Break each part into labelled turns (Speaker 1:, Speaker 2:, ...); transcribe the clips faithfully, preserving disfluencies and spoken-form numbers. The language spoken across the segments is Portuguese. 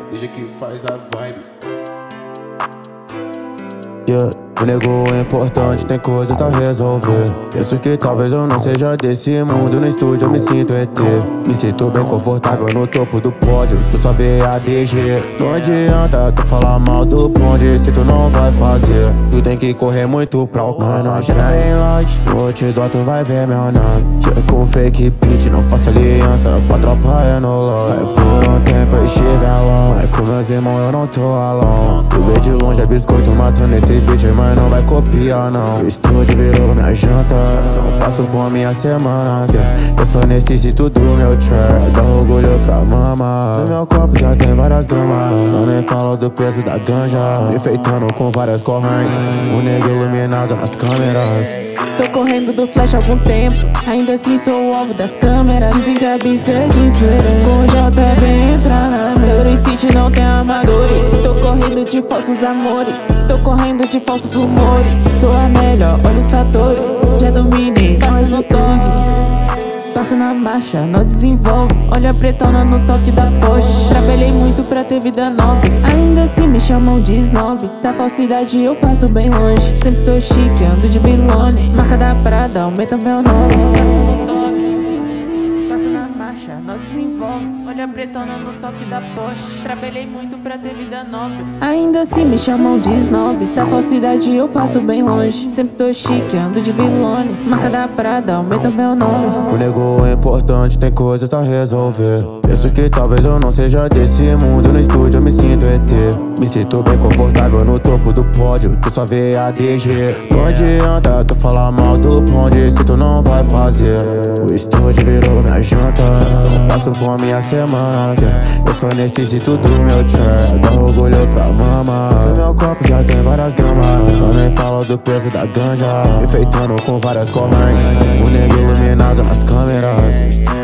Speaker 1: D J que faz a vibe.
Speaker 2: Yeah. O nego é importante, tem coisas a resolver. Penso que talvez eu não seja desse mundo. No estúdio eu me sinto E T. Me sinto bem confortável no topo do pódio. Tu só vê a D G. Não adianta tu falar mal do bonde se tu não vai fazer. Tu tem que correr muito pra alcançar. Não, não chega bem longe. No outdoor tu vai ver meu nome. Chega com fake beat, não faço aliança. Com a tropa é no log. Aí por um tempo eu estive alone. Mas com meus irmãos eu não tô alone. Tu vê de longe é biscoito matando esse beat, mas não vai copiar não. O estúdio virou minha janta. Não passo fome há semanas, yeah. Eu só necessito do meu trap. Dá orgulho pra mama. No meu copo já tem várias gramas. Não nem falo do peso da ganja. Me enfeitando com várias correntes. O negro iluminado nas câmeras.
Speaker 3: Tô correndo do flash há algum tempo. Ainda assim sou o alvo das câmeras. Dizem que a bisca é diferente. Com o J B entra na Melody City não tem amadores. Tô correndo de falsos amores. Tô correndo de falsos rumores. Sou a melhor, olha os fatores. Já dominei, passa no toque. Passa na marcha, não desenvolve. Olha a pretona no toque da Porsche. Trabalhei muito pra ter vida nobre. Ainda assim me chamam de snob. Da falsidade eu passo bem longe. Sempre tô chique, ando de vilone. Marca da Prada, aumenta meu nome. Passa na marcha, não desenvolve. Olha a pretona no toque da Porsche. Trabalhei muito pra ter vida nobre. Ainda assim me chamam de snob. Da falsidade eu passo bem longe. Sempre tô chique, ando de vilone. Marca da Prada, aumenta meu nome.
Speaker 2: O nego é importante, tem coisas a resolver. Penso que talvez eu não seja desse mundo. No estúdio eu me sinto E T. Me sinto bem confortável no topo do pódio. Tu só vê a D G. Não adianta tu falar mal do bonde se tu não vai fazer. O estúdio virou minha janta. Não passo fome há semanas, yeah. Eu só necessito do meu trap. Dá orgulho pra mama. No meu copo já tem várias gramas. Eu nem falo do peso da ganja. Me enfeitando com várias correntes. O negro iluminado nas câmeras.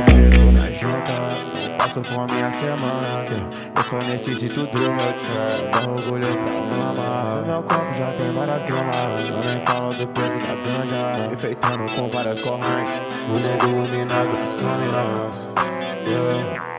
Speaker 2: Passo fome há semanas, yeah. Eu só necessito do meu trap. Dá orgulho pra mama. No meu copo já tem várias gramas. Eu nem falo do peso da ganja. Me enfeitando com várias correntes. O negro iluminado nas câmeras, yeah.